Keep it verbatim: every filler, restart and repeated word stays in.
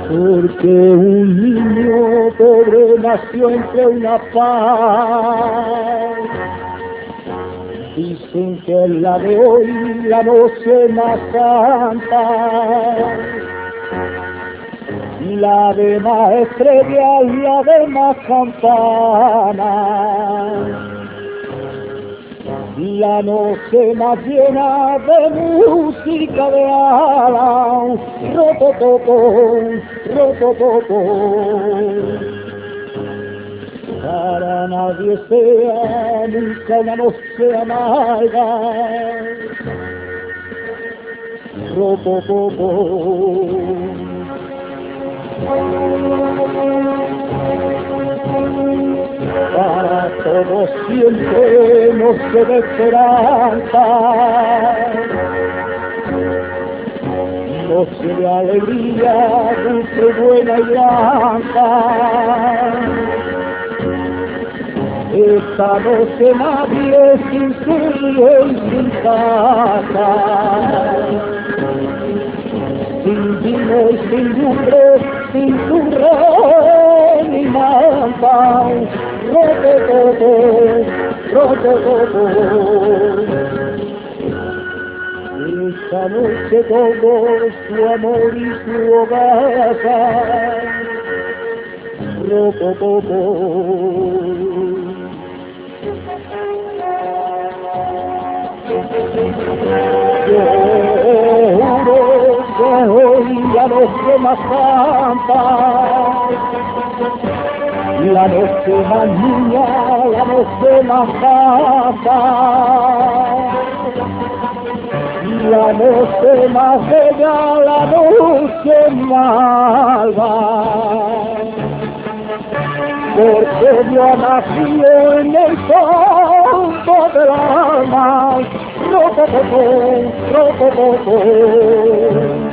Porque un niño pobre nació entre una paz. Dicen que es la de hoy la noche más santa, la de más estrellas, la de más campanas, la noche más llena de música de alas, rotototo, rotototo. Para nadie sea nunca una noche amarga, rotototo. Para todos siempre noche de esperanza, noche de alegría, dulce, buena y blanca. Esta noche nadie sin sueño y sin casa, sin vino y sin lumbre, sin turrón ni manta, roto todo, roto todo. Esta noche todo su amor y su hogar, roto todo. Yo juro que hoy la noche más santa, la noche más niña, la noche más santa, la noche más bella, la noche más alba. Porque yo nací en el fondo del alma, roto, roto, roto, roto.